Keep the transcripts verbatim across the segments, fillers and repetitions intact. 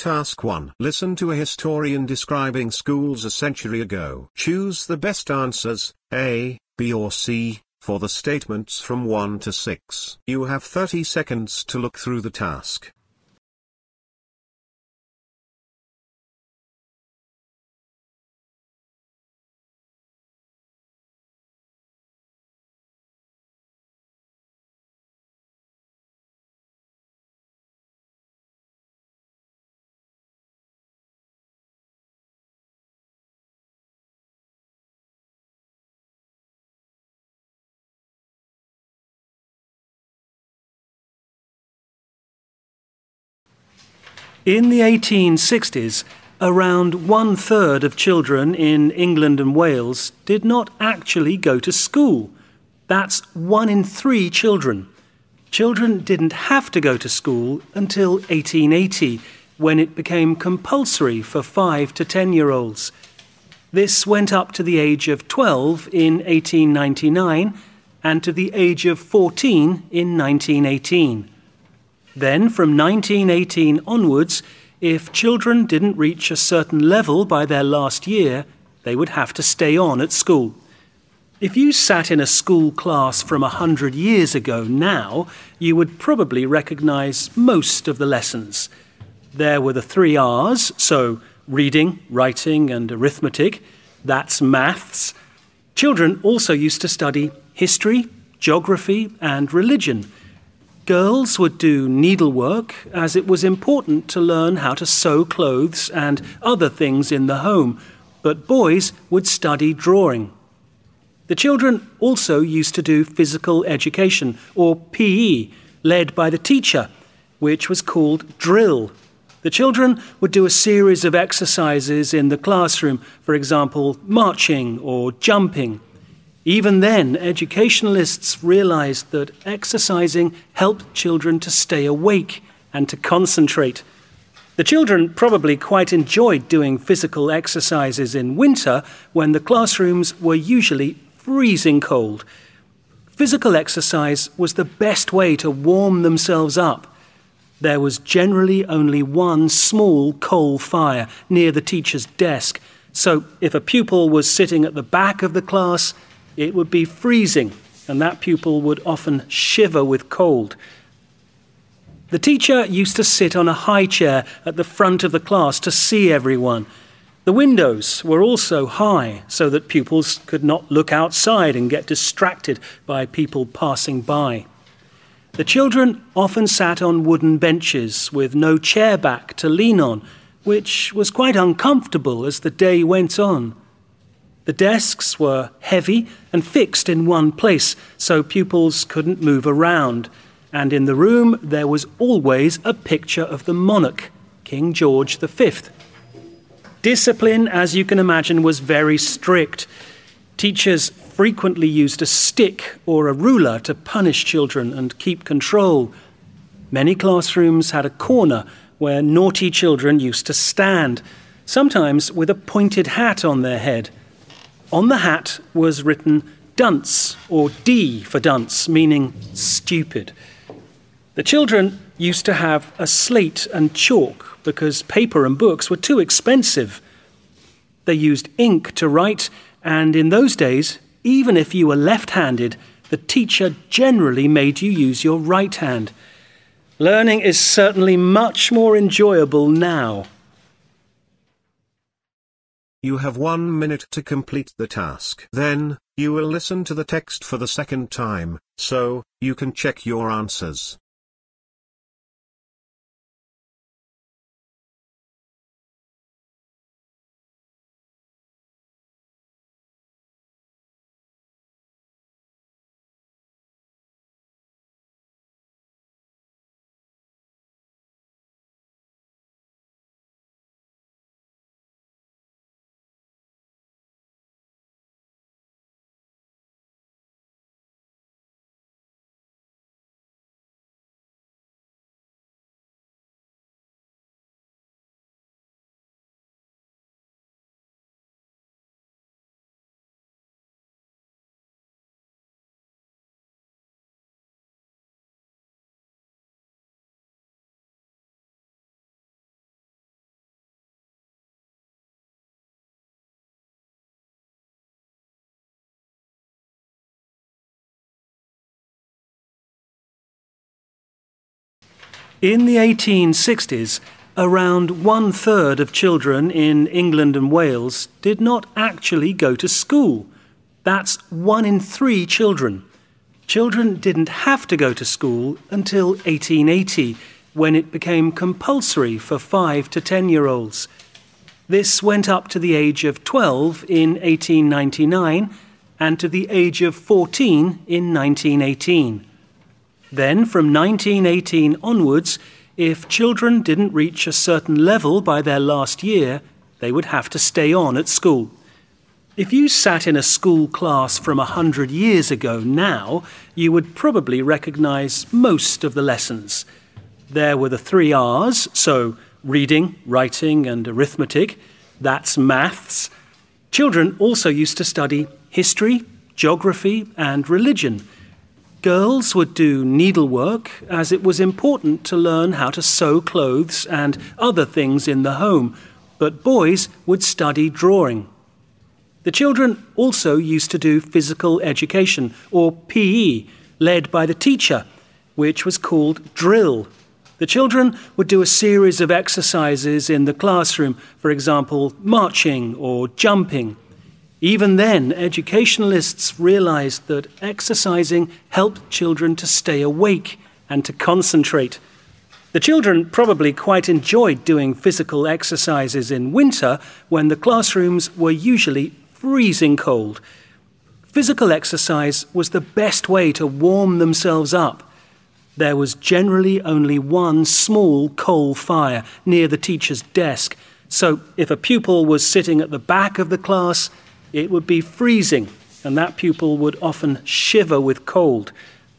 Task one. Listen to a historian describing schools a century ago. Choose the best answers, A, B or C, for the statements from one to six. You have thirty seconds to look through the task. In the eighteen sixties, around one-third of children in England and Wales did not actually go to school. That's one in three children. Children didn't have to go to school until eighteen eighty, when it became compulsory for five to ten-year-olds. This went up to the age of twelve in eighteen ninety-nine and to the age of fourteen in nineteen eighteen. Then, from nineteen eighteen onwards, if children didn't reach a certain level by their last year, they would have to stay on at school. If you sat in a school class from a hundred years ago now, you would probably recognise most of the lessons. There were the three R's, so reading, writing and arithmetic. That's maths. Children also used to study history, geography and religion. Girls would do needlework, as it was important to learn how to sew clothes and other things in the home, but boys would study drawing. The children also used to do physical education, or P E, led by the teacher, which was called drill. The children would do a series of exercises in the classroom, for example, marching or jumping. Even then, educationalists realized that exercising helped children to stay awake and to concentrate. The children probably quite enjoyed doing physical exercises in winter when the classrooms were usually freezing cold. Physical exercise was the best way to warm themselves up. There was generally only one small coal fire near the teacher's desk, so if a pupil was sitting at the back of the class, it would be freezing, and that pupil would often shiver with cold. The teacher used to sit on a high chair at the front of the class to see everyone. The windows were also high, so that pupils could not look outside and get distracted by people passing by. The children often sat on wooden benches with no chair back to lean on, which was quite uncomfortable as the day went on. The desks were heavy and fixed in one place, so pupils couldn't move around. And in the room, there was always a picture of the monarch, King George the Fifth. Discipline, as you can imagine, was very strict. Teachers frequently used a stick or a ruler to punish children and keep control. Many classrooms had a corner where naughty children used to stand, sometimes with a pointed hat on their head. On the hat was written dunce, or D for dunce, meaning stupid. The children used to have a slate and chalk because paper and books were too expensive. They used ink to write, and in those days, even if you were left-handed, the teacher generally made you use your right hand. Learning is certainly much more enjoyable now. You have one minute to complete the task. Then, you will listen to the text for the second time, so you can check your answers. In the eighteen sixties, around one-third of children in England and Wales did not actually go to school. That's one in three children. Children didn't have to go to school until eighteen eighty, when it became compulsory for five to ten-year-olds. This went up to the age of twelve in eighteen ninety-nine and to the age of fourteen in nineteen eighteen. Then, from nineteen eighteen onwards, if children didn't reach a certain level by their last year, they would have to stay on at school. If you sat in a school class from a hundred years ago now, you would probably recognise most of the lessons. There were the three R's, so reading, writing and arithmetic. That's maths. Children also used to study history, geography and religion. Girls would do needlework, as it was important to learn how to sew clothes and other things in the home, but boys would study drawing. The children also used to do physical education, or P E, led by the teacher, which was called drill. The children would do a series of exercises in the classroom, for example, marching or jumping. Even then, educationalists realized that exercising helped children to stay awake and to concentrate. The children probably quite enjoyed doing physical exercises in winter when the classrooms were usually freezing cold. Physical exercise was the best way to warm themselves up. There was generally only one small coal fire near the teacher's desk, so if a pupil was sitting at the back of the class, it would be freezing, and that pupil would often shiver with cold.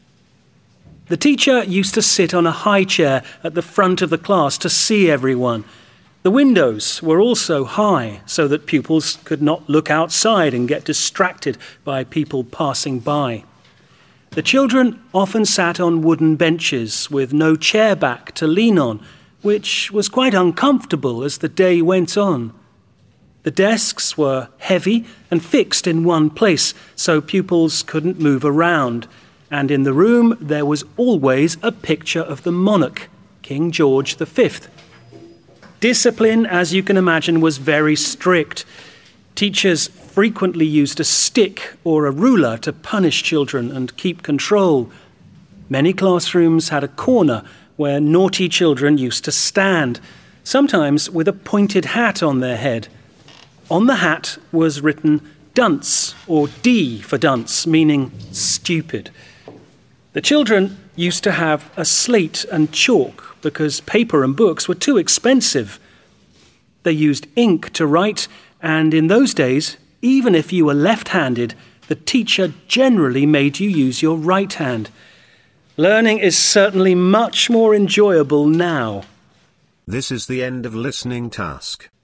The teacher used to sit on a high chair at the front of the class to see everyone. The windows were also high, so that pupils could not look outside and get distracted by people passing by. The children often sat on wooden benches with no chair back to lean on, which was quite uncomfortable as the day went on. The desks were heavy and fixed in one place, so pupils couldn't move around. And in the room there was always a picture of the monarch, King George the Fifth. Discipline, as you can imagine, was very strict. Teachers frequently used a stick or a ruler to punish children and keep control. Many classrooms had a corner where naughty children used to stand, sometimes with a pointed hat on their head. On the hat was written dunce, or D for dunce, meaning stupid. The children used to have a slate and chalk because paper and books were too expensive. They used ink to write, and in those days, even if you were left-handed, the teacher generally made you use your right hand. Learning is certainly much more enjoyable now. This is the end of listening task.